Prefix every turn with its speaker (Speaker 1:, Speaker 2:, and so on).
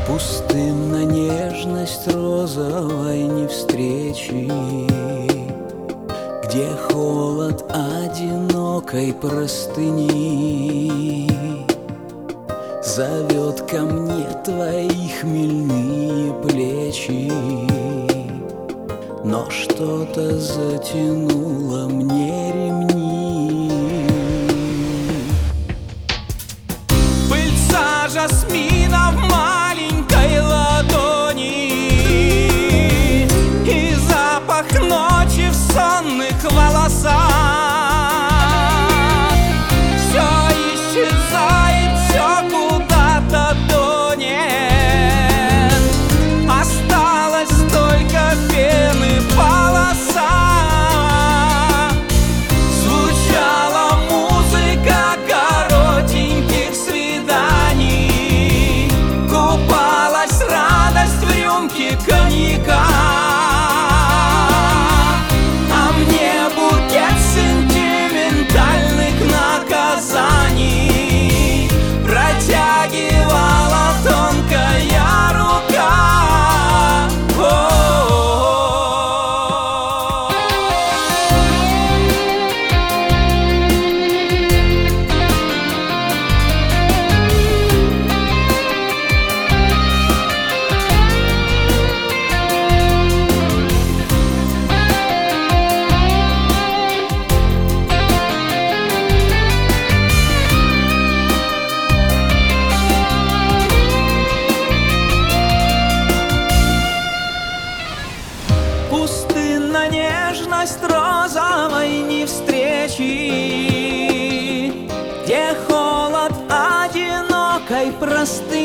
Speaker 1: Пустынна нежность розовой невстречи, где холод одинокой простыни зовет ко мне твои хмельные плечи. Но что-то затянуло мне ремни.
Speaker 2: Пыльца жасмина в маленькой ладони и запах ночи в сонных волосах. Все исчезает, все куда-то тонет, осталась только пены полоса. Звучала музыка коротеньких свиданий, купалась радость в рюмке коньяка. А мне букет сентиментальных наказаний протягивала тонкая рука. Пустынна нежность розовой невстречи, где холод одинокой простыни